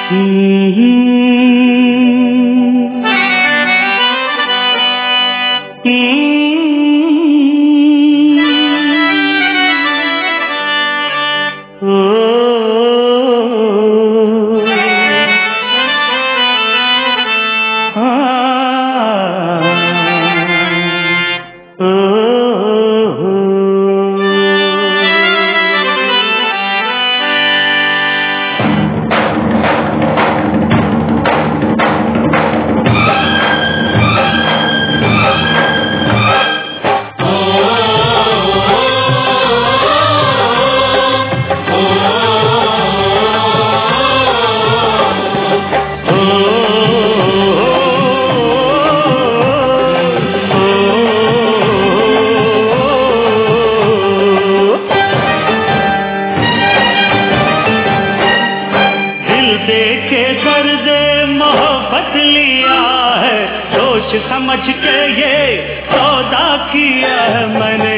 समझ के ये सौदा किया है मैंने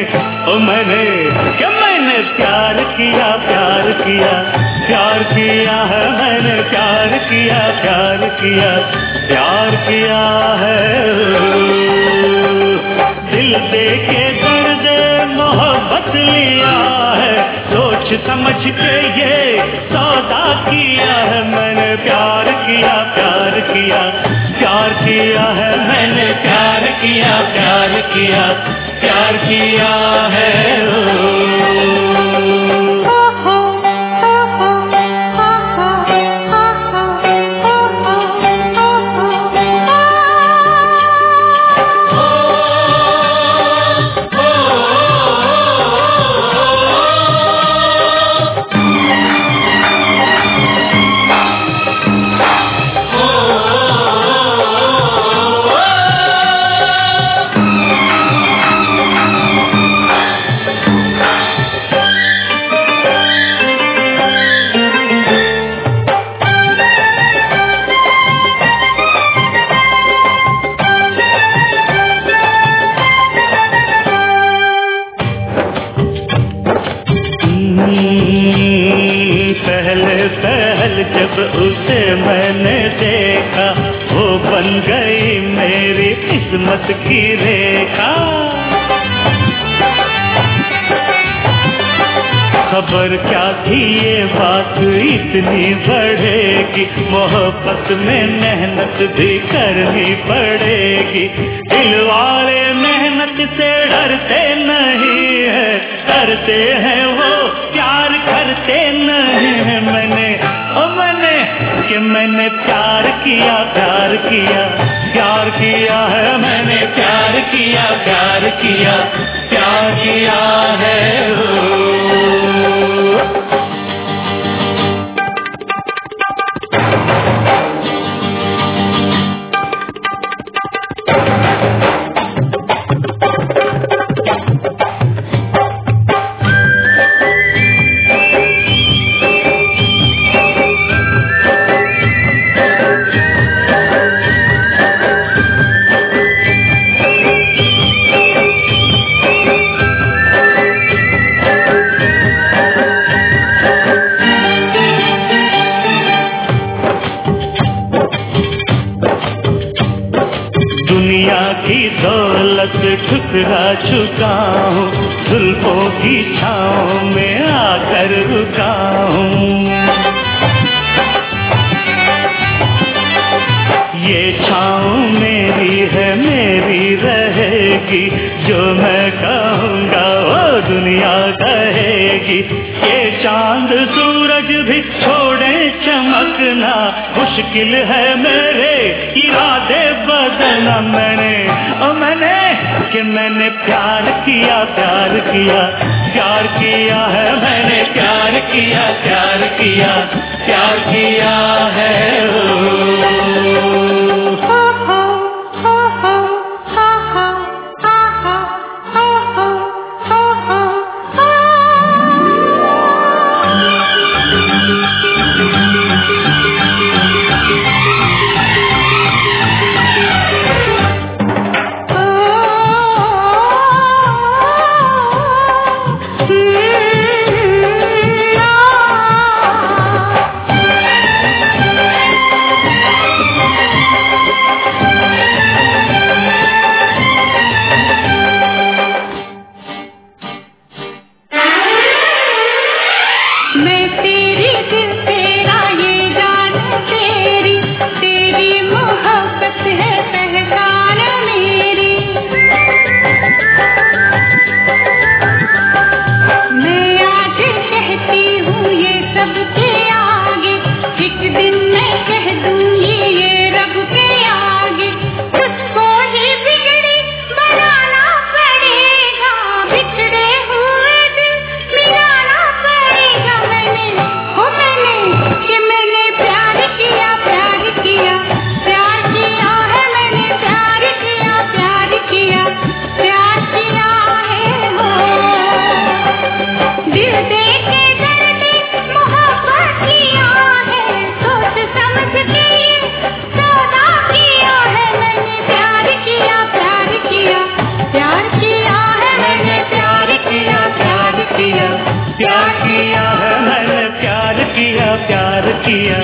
प्यार किया है मैंने प्यार किया है। दिल दे के दर्द मोहब्बत लिया है, सोच समझ के ये सौदा किया है मैंने प्यार किया है मैंने प्यार किया है। पहल जब उसे मैंने देखा, वो बन गई मेरी किस्मत की रेखा। खबर क्या थी ये बात इतनी बढ़ेगी, मोहब्बत में मेहनत भी करनी पड़ेगी। दिल वाले मेहनत से डरते नहीं है, करते हैं वो प्यार करते नहीं है। मैंने प्यार किया है मैंने प्यार किया है। दुनिया की दौलत ठुकरा चुका हूँ, जुल्फों की छाँव में आकर रुका हूँ। ये छाँव मेरी है मेरी रहेगी, जो मैं कहूँगा वो दुनिया कहेगी। ये चांद सूरज भी छोड़े चमकना, मुश्किल है मेरे इरादे बदलना। मैंने प्यार किया है मैंने प्यार किया है। किया